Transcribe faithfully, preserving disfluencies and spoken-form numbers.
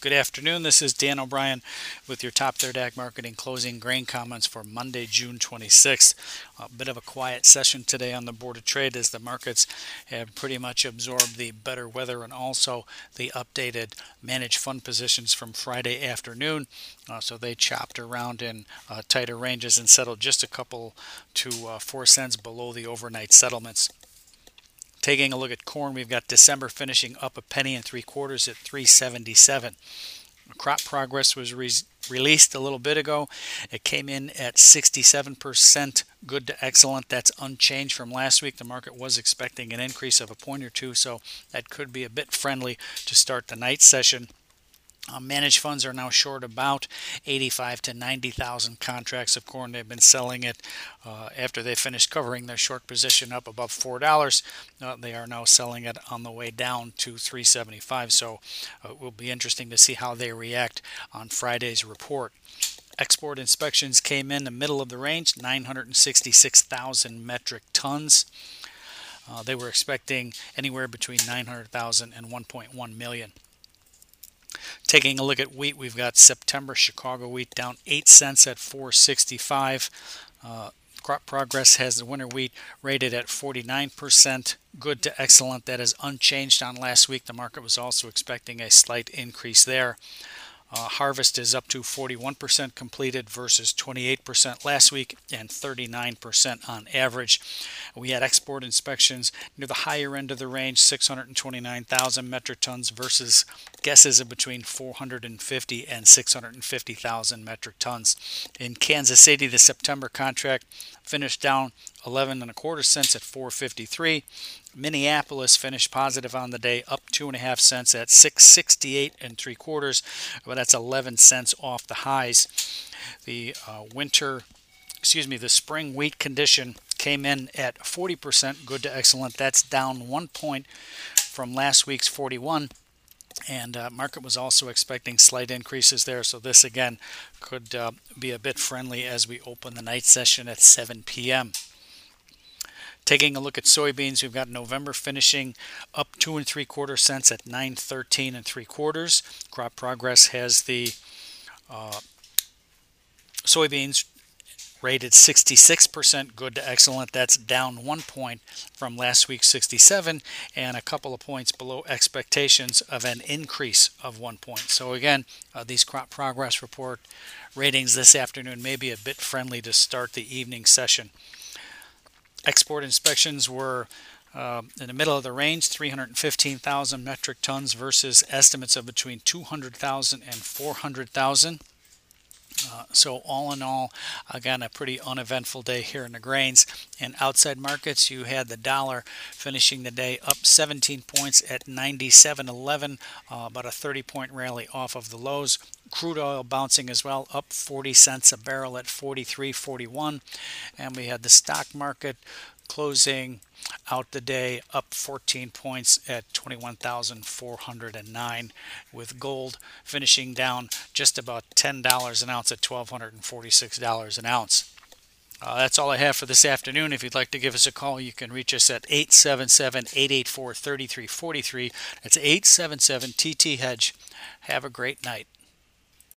Good afternoon. This is Dan O'Brien with your Top Third Ag Marketing closing grain comments for Monday, June twenty-sixth. A bit of a quiet session today on the Board of Trade as the markets have pretty much absorbed the better weather and also the updated managed fund positions from Friday afternoon. Uh, so they chopped around in uh, tighter ranges and settled just a couple to uh, four cents below the overnight settlements. Taking a look at corn, we've got December finishing up a penny and three quarters at three seventy-seven. Crop progress was re- released a little bit ago. It came in at sixty-seven percent good to excellent. That's unchanged from last week. The market was expecting an increase of a point or two, so that could be a bit friendly to start the night session. Uh, managed funds are now short about eighty-five to ninety thousand contracts of corn. They've been selling it uh, after they finished covering their short position up above four dollars. Uh, they are now selling it on the way down to three seventy-five. So uh, it will be interesting to see how they react on Friday's report. Export inspections came in the middle of the range, nine hundred sixty-six thousand metric tons. Uh, they were expecting anywhere between nine hundred thousand and one point one million. Taking a look at wheat, we've got September Chicago wheat down eight cents at four sixty-five. Uh, crop progress has the winter wheat rated at forty-nine percent good to excellent. That is unchanged on last week. The market was also expecting a slight increase there. Uh, harvest is up to forty-one percent completed versus twenty-eight percent last week and thirty-nine percent on average. We had export inspections near the higher end of the range, six hundred twenty-nine thousand metric tons versus guesses of between four hundred fifty and six hundred fifty thousand metric tons. In Kansas City, the September contract finished down eleven and a quarter cents at four fifty-three. Minneapolis finished positive on the day, up two and a half cents at six sixty-eight and three quarters, but that's eleven cents off the highs. The uh, winter, excuse me, the spring wheat condition came in at forty percent good to excellent. That's down one point from last week's forty-one. And uh, market was also expecting slight increases there, so this again could uh, be a bit friendly as we open the night session at seven p.m. Taking a look at soybeans, we've got November finishing up two and three quarter cents at nine thirteen and three quarters. Crop progress has the uh, soybeans rated sixty-six percent good to excellent. That's down one point from last week's sixty-seven and a couple of points below expectations of an increase of one point. So again, uh, these crop progress report ratings this afternoon may be a bit friendly to start the evening session. Export inspections were uh, in the middle of the range, three hundred fifteen thousand metric tons versus estimates of between two hundred thousand and four hundred thousand. Uh, so all in all, again, a pretty uneventful day here in the grains. In outside markets, you had the dollar finishing the day up seventeen points at ninety-seven eleven, uh, about a thirty point rally off of the lows. Crude oil bouncing as well, up forty cents a barrel at forty-three forty-one. And we had the stock market closing out the day up fourteen points at twenty-one thousand four hundred nine, with gold finishing down just about ten dollars an ounce at one thousand two hundred forty-six dollars an ounce. Uh, that's all I have for this afternoon. If you'd like to give us a call, you can reach us at eight seven seven, eight eight four, three three four three. That's eight seven seven T T Hedge. Have a great night.